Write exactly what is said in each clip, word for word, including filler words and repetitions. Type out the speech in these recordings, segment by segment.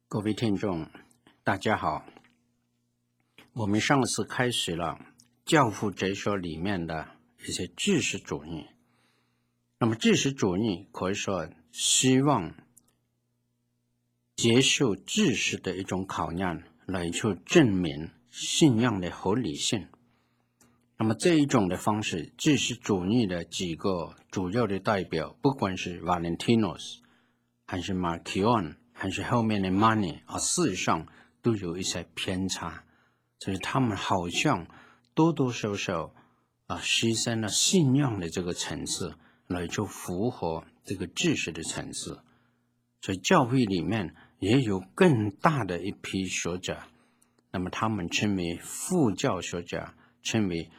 各位听众大家好，我们上次开始了教父哲学里面的一些知识主义。那么知识主义可以说希望接受知识的一种考验来去证明信仰的合理性。那么这一种的方式，知识主义的几个主要的代表，不管是 Valentinus 还是 Marcion还是后面的 Money 啊，事实上都有一些偏差，就是他们好像多多少少啊牺牲了信仰的这个层次来去符合这个知识的层次。所以教会里面也有更大的一批学者，那么他们称为副教学者，称为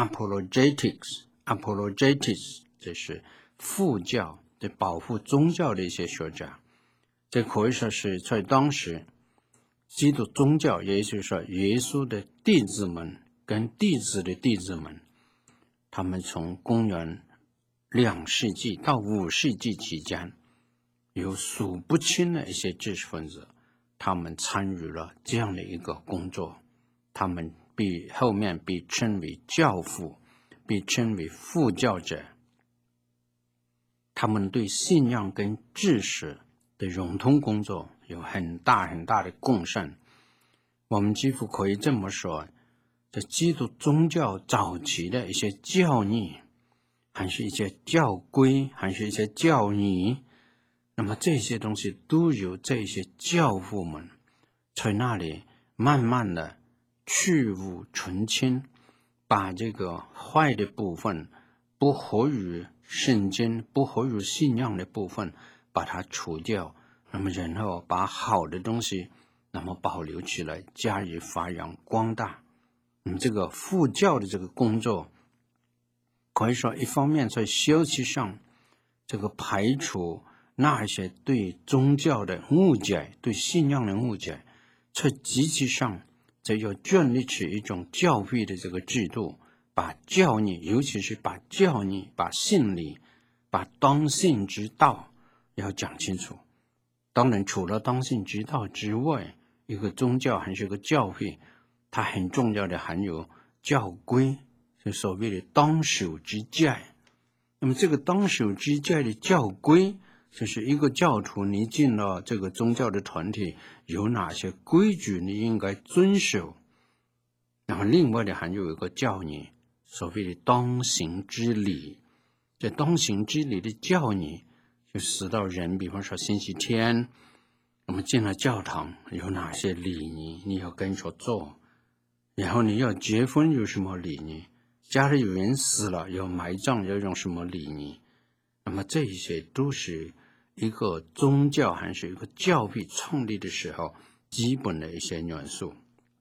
apologetics apologetics 这是副教的保护宗教的一些学者。这可以说是在当时基督宗教，也就是说耶稣的弟子们跟弟子的弟子们，他们从公元两世纪到五世纪期间，有数不清的一些知识分子，他们参与了这样的一个工作，他们被后面被称为教父，被称为副教者。他们对信仰跟知识的融通工作有很大很大的贡献。我们几乎可以这么说，这基督宗教早期的一些教义，还是一些教规，还是一些教义，那么这些东西都由这些教父们在那里慢慢的去污纯清，把这个坏的部分，不合于圣经，不合于信仰的部分把它除掉，那么然后把好的东西那么保留起来，加以发扬光大。嗯，这个副教的这个工作可以说一方面在修习上这个排除那些对宗教的误解，对信仰的误解，在积极上则要建立起一种教会的这个制度，把教义，尤其是把教义，把信理，把当信之道要讲清楚。当然除了当信之道之外，一个宗教还是一个教会，它很重要的还有教规，就所谓的当守之戒。那么这个当守之戒的教规，就是一个教徒你进了这个宗教的团体，有哪些规矩你应该遵守。然后另外的还有一个教义，所谓的当行之礼。这当行之礼的教义，就使到人，比方说星期天我们进了教堂有哪些礼仪你要跟着做，然后你要结婚有什么礼仪，家里有人死了要埋葬要用什么礼仪。那么这些都是一个宗教还是一个教会创立的时候基本的一些元素。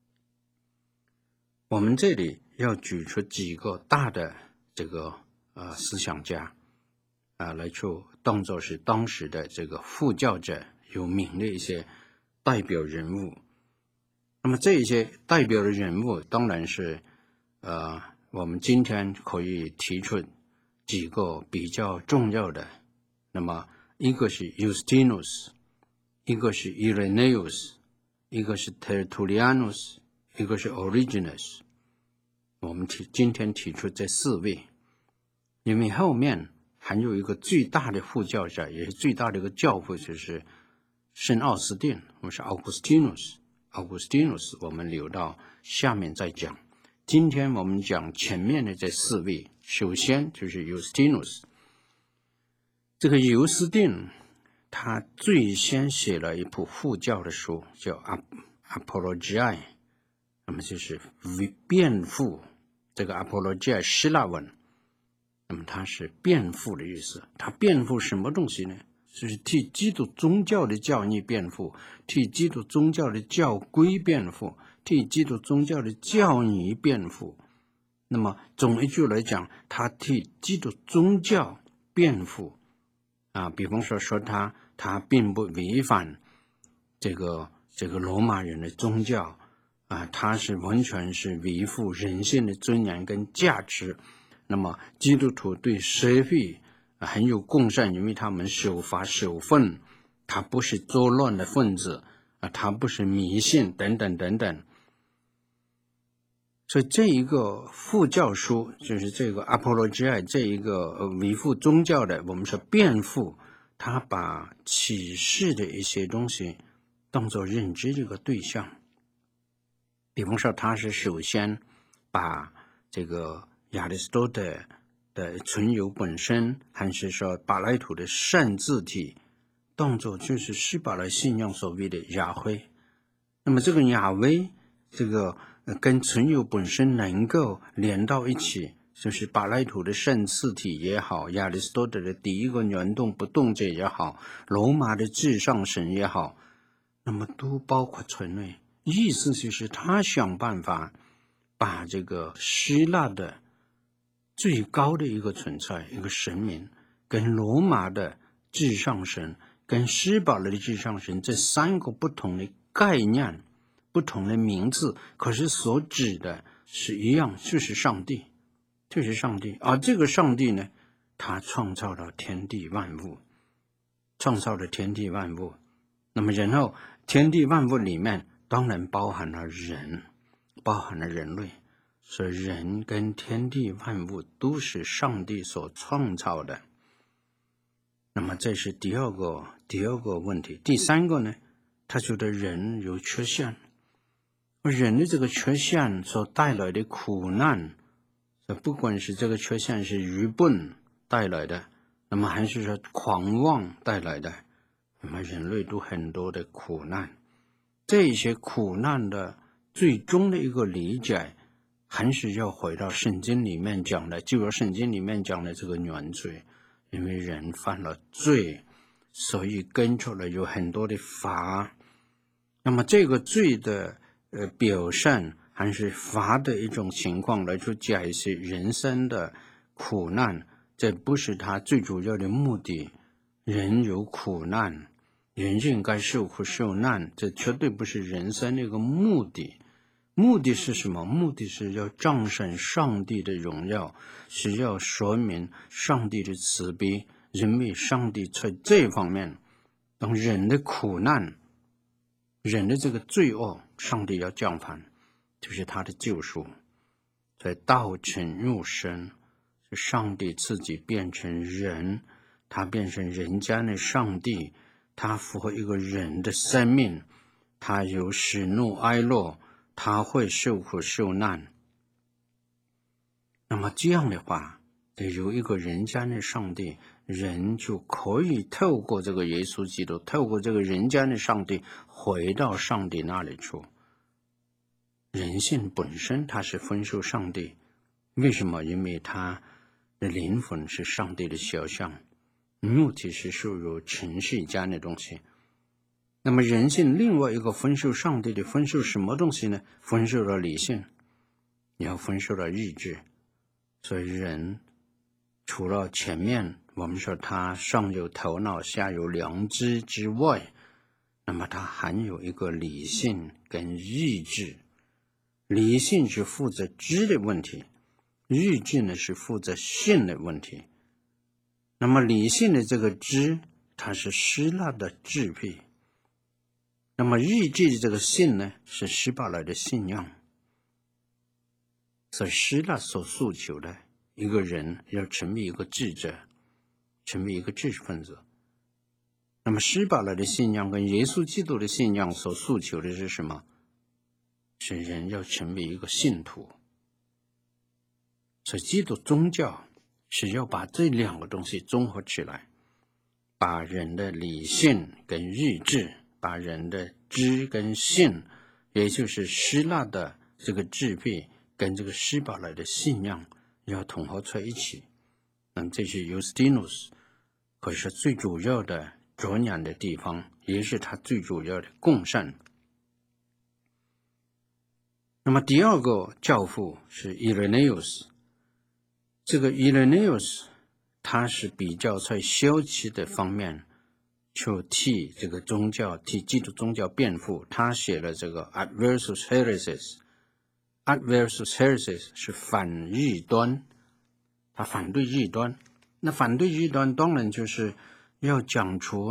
我们这里要举出几个大的这个呃思想家啊、呃，来去当作是当时的这个副教者有名的一些代表人物。那么这一些代表的人物当然是呃我们今天可以提出几个比较重要的。那么一个是 Justinus， 一个是 Irenaeus， 一个是 Tertullianus， 一个是 Origenus。 我们提今天提出这四位，因为后面还有一个最大的副教者，也是最大的一个教父，就是圣奥斯定，我们是 Augustinus Augustinus 我们留到下面再讲。今天我们讲前面的这四位，首先就是 Justinus。 这个尤斯定他最先写了一部副教的书叫 Apologia， 那么就是辩护。这个 Apologia 希腊文，那么它是辩护的意思。他辩护什么东西呢？就是替基督宗教的教义辩护，替基督宗教的教规辩护，替基督宗教的教义辩护。那么总一句来讲，他替基督宗教辩护啊，比方说说他他并不违反这个这个罗马人的宗教啊，他是完全是维护人性的尊严跟价值。那么基督徒对社会很有贡献，因为他们守法守分，他不是作乱的分子啊，它不是迷信等等等等。所以这一个副教书，就是这个 apologia 这一个呃维护宗教的，我们说辩护，他把启示的一些东西当作认知这个对象。比方说，他是首先把这个亚里士多德的存有本身，还是说柏拉图的善字体，当作就是希伯来信仰所谓的亚辉。那么这个亚威，这个跟存有本身能够连到一起，就是柏拉图的圣次体也好，亚里士多德的第一个原动不动者也好，罗马的至上神也好，那么都包括存内。意思就是他想办法把这个希腊的最高的一个存在，一个神明，跟罗马的至上神，跟希伯来的至上神这三个不同的概念，不同的名字，可是所指的是一样，就是上帝，就是上帝。而这个上帝呢，他创造了天地万物，创造了天地万物。那么然后天地万物里面当然包含了人，包含了人类，所以人跟天地万物都是上帝所创造的。那么这是第二个第二个问题。第三个呢，他觉得人有缺陷，人的这个缺陷所带来的苦难，不管是这个缺陷是愚笨带来的，那么还是说狂妄带来的，那么人类都很多的苦难。这些苦难的最终的一个理解，还是要回到圣经里面讲的，就如圣经里面讲的这个原罪，因为人犯了罪，所以跟出来有很多的罚。那么这个罪的呃表现，还是罚的一种情况来去解释人生的苦难，这不是他最主要的目的。人有苦难，人应该受苦受难，这绝对不是人生的一个目的。目的是什么？目的是要彰显上帝的荣耀，是要说明上帝的慈悲，因为上帝在这方面，当人的苦难，人的这个罪恶，上帝要降罚，就是他的救赎。所以道成肉身，是上帝自己变成人，他变成人间的上帝，他符合一个人的生命，他有喜怒哀乐，他会受苦受难。那么这样的话，有一个人间的上帝，人就可以透过这个耶稣基督，透过这个人间的上帝，回到上帝那里去。人性本身它是分受上帝，为什么？因为他的灵魂是上帝的肖像，肉体是属于尘世间的东西。那么人性另外一个分受上帝的，分受什么东西呢？分受了理性，也分受了意志。所以人除了前面我们说他上有头脑下有良知之外，那么他还有一个理性跟意志。理性是负责知的问题，意志呢是负责信的问题。那么理性的这个知，它是希腊的智慧，那么意志的这个信呢，是希伯来的信仰。所以希腊所诉求的一个人要成为一个智者，成为一个知识分子。那么希伯来的信仰跟耶稣基督的信仰所诉求的是什么？是人要成为一个信徒。所以基督宗教是要把这两个东西综合起来，把人的理性跟意志，把人的知跟信，也就是希腊的这个智慧跟这个希伯来的信仰要统合在一起。那么这是 Justinus 可是最主要的着眼的地方，也是他最主要的贡献。那么第二个教父是 Irenaeus， 这个 Irenaeus 他是比较在消极的方面就替这个宗教替基督宗教辩护，他写了这个 Adversus Heresies。 Adversus Heresies 是反异端，他反对异端。那反对异端当然就是要讲出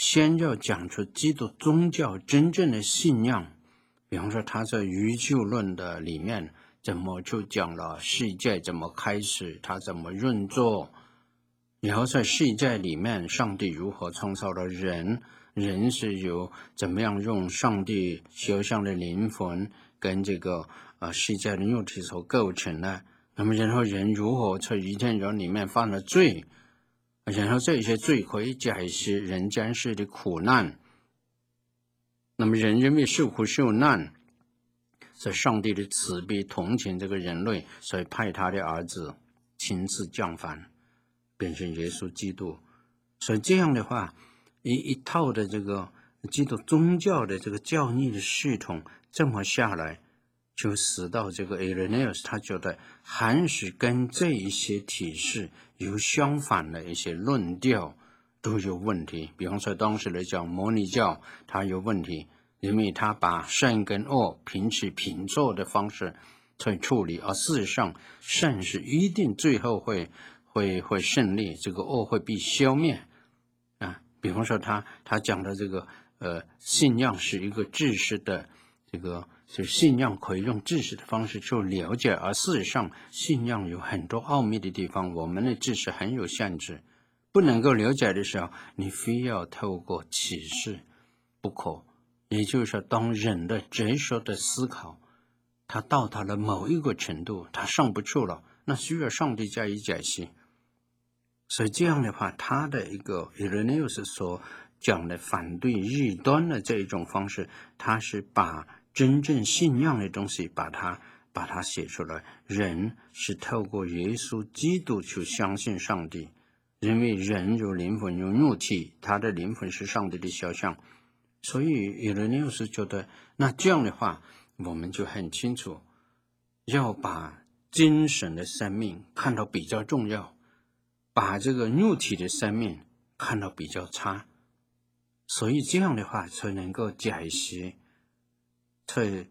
先要讲出基督宗教真正的信仰。比方说他在愚救论的里面怎么就讲了世界怎么开始，他怎么运作，然后在世界里面上帝如何创造了人，人是由怎么样用上帝肖像的灵魂跟这个呃世界的肉体所构成的，那么然后人如何在伊甸园里面犯了罪，然后这些罪可以解释人间世的苦难，那么人因为受苦受难，所以上帝的慈悲同情这个人类，所以派他的儿子亲自降凡，变成耶稣基督。所以这样的话，一一套的这个基督宗教的这个教义的系统这么下来，就使到这个 Irenaeus 他觉得还是跟这一些体系有相反的一些论调都有问题。比方说当时来讲摩尼教它有问题，因为他把善跟恶平起平坐的方式去处理，而事实上善是一定最后会会会胜利，这个恶会被消灭啊。比方说他他讲的这个呃信仰是一个知识的这个，就信仰可以用知识的方式去了解，而事实上信仰有很多奥秘的地方，我们的知识很有限制，不能够了解的时候，你非要透过启示不可。也就是说，当人的哲学的思考他到达了某一个程度，他上不去了，那需要上帝加以解析。所以这样的话，他的一个 Irenaeus 所讲的反对异端的这一种方式，他是把真正信仰的东西把它把它写出来。人是透过耶稣基督去相信上帝，因为人有灵魂有肉体，他的灵魂是上帝的肖像。所以 Irenaeus 觉得，那这样的话我们就很清楚，要把精神的生命看到比较重要，把这个肉体的生命看到比较差，所以这样的话才能够解析在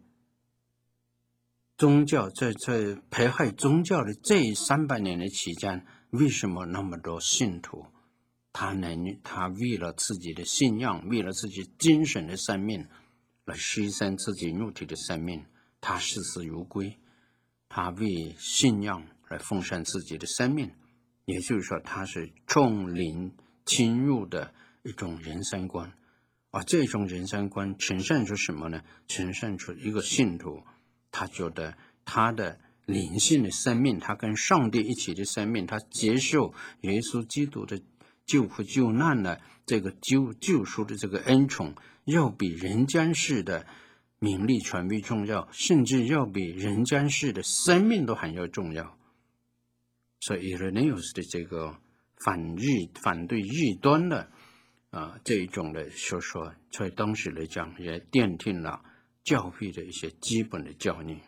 宗教在在迫害宗教的这三百年的期间，为什么那么多信徒他能他为了自己的信仰，为了自己精神的生命来牺牲自己肉体的生命，他视死如归，他为信仰来奉献自己的生命，也就是说他是重灵侵入的一种人生观。而这种人生观呈现出什么呢？呈现出一个信徒他觉得他的灵性的生命，他跟上帝一起的生命，他接受耶稣基督的救苦救难的这个救救赎的这个恩宠，要比人间世的名利权位重要，甚至要比人间世的生命都很要重要。所以 Irenaeus 的这个反异反对异端的啊、呃、这一种的学说，在当时来讲也奠定了教会的一些基本的教义。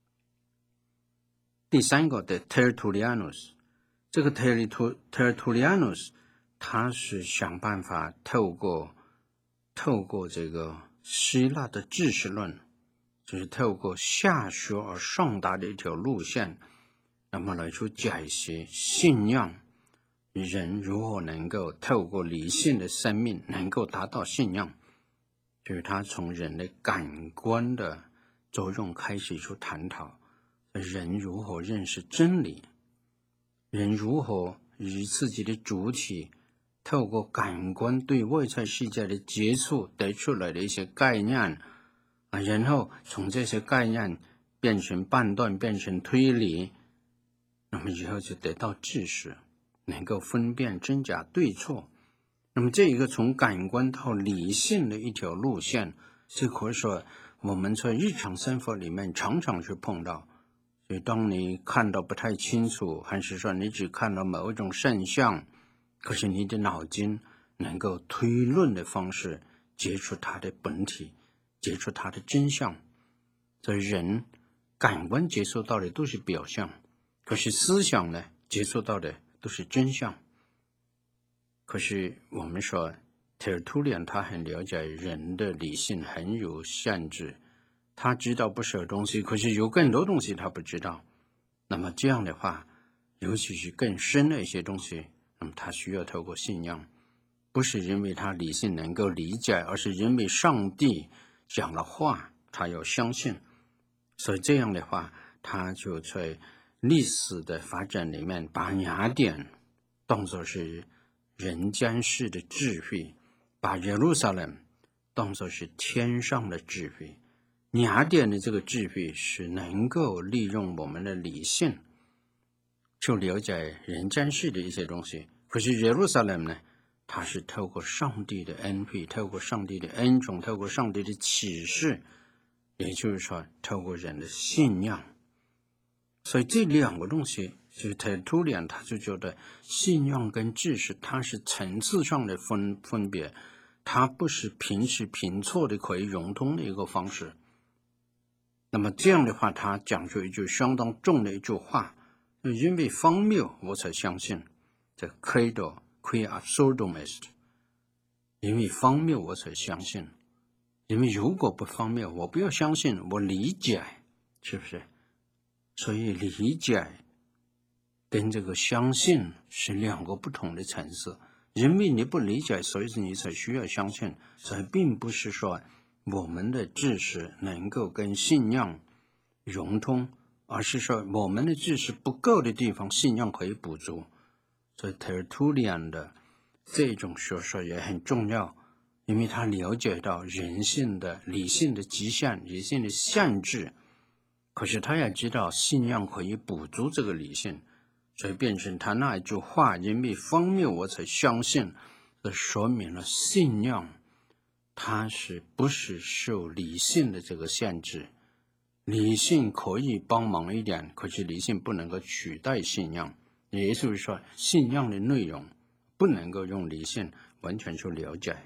第三个的 Tertullianus， 这个 Tertullianus 他是想办法透过透过这个希腊的知识论，就是透过下学而上达的一条路线，那么来去解析信仰，人如何能够透过理性的生命能够达到信仰，就是他从人的感官的作用开始去探讨人如何认识真理，人如何与自己的主体透过感官对外在世界的接触得出来的一些概念啊，然后从这些概念变成判断，变成推理，那么以后就得到知识，能够分辨真假对错。那么这一个从感官到理性的一条路线，是可以说我们在日常生活里面常常去碰到。所以当你看到不太清楚，还是说你只看到某一种现象，可是你的脑筋能够推论的方式接触它的本体，接触它的真相。所以人感官接触到的都是表象，可是思想呢接触到的都是真相。可是我们说 Tertullian 他很了解人的理性很有限制，他知道不少东西，可是有更多东西他不知道。那么这样的话，尤其是更深的一些东西，那么他需要透过信仰， 不是因为他理性能够理解，而是因为上帝讲了话，他要相信。所以这样的话，他就在历史的发展里面，把雅典当作是人间式的智慧，把耶路撒冷当作是天上的智慧。雅典的这个智慧是能够利用我们的理性去了解人间世的一些东西，可是耶路撒冷呢，它是透过上帝的恩惠，透过上帝的恩宠，透过上帝的启示，也就是说透过人的信仰。所以这两个东西，其实特突然他就觉得信仰跟知识它是层次上的分分别，它不是平时平错的可以融通的一个方式。那么这样的话，他讲出一句相当重的一句话，因为荒谬我才相信，这 credo qui absurdum est， 因为荒谬我才相信，因为如果不荒谬，我不要相信，我理解，是不是？所以理解跟这个相信是两个不同的层次，因为你不理解，所以你才需要相信。所以并不是说我们的知识能够跟信仰融通，而是说我们的知识不够的地方，信仰可以补足。所以特突然的这种学说也很重要，因为他了解到人性的理性的极限，理性的限制，可是他也知道信仰可以补足这个理性，所以变成他那一句话，因为荒谬我才相信，这说明了信仰它是不是受理性的这个限制，理性可以帮忙一点，可是理性不能够取代信仰，也就是说信仰的内容不能够用理性完全去了解。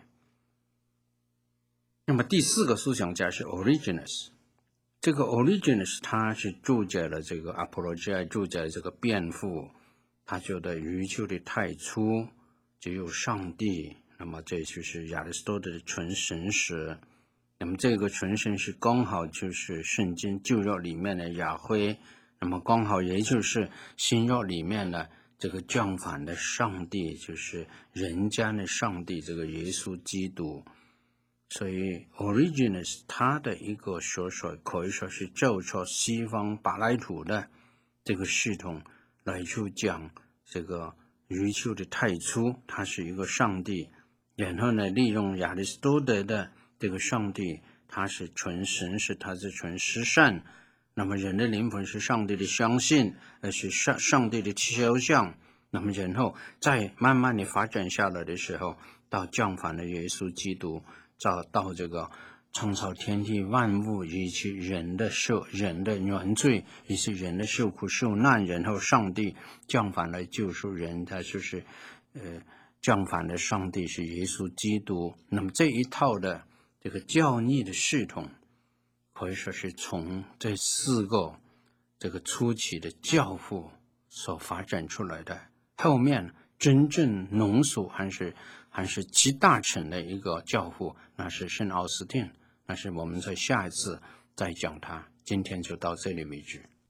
那么第四个思想家是 Origenes， 这个 Origenes 他是注解了这个 Apologia， 注解了这个辩护，他觉得宇宙的太初只有上帝，那么这就是亚里士多德的纯神学，那么这个纯神学刚好就是圣经旧约里面的亚辉，那么刚好也就是新约里面的这个降凡的上帝，就是人间的上帝，这个耶稣基督。所以 Origenes 他的一个学说可以说是照着西方柏拉图的这个系统来去讲这个宇宙的太初，它是一个上帝，然后呢利用亚里士多德的这个上帝，它是纯神，是它是纯实善，那么人的灵魂是上帝的相信，而是上上帝的肖像，那么然后再慢慢的发展下来的时候，到降凡的耶稣基督，到到这个创造天地万物，以及人的受人的原罪，以及人的受苦受难，然后上帝降凡来救赎人，他就是呃降凡的上帝是耶稣基督。那么这一套的这个教义的系统，可以说是从这四个这个初期的教父所发展出来的，后面真正浓缩还是还是集大成的一个教父，那是圣奥斯定，那是我们在下一次再讲它。今天就到这里为止。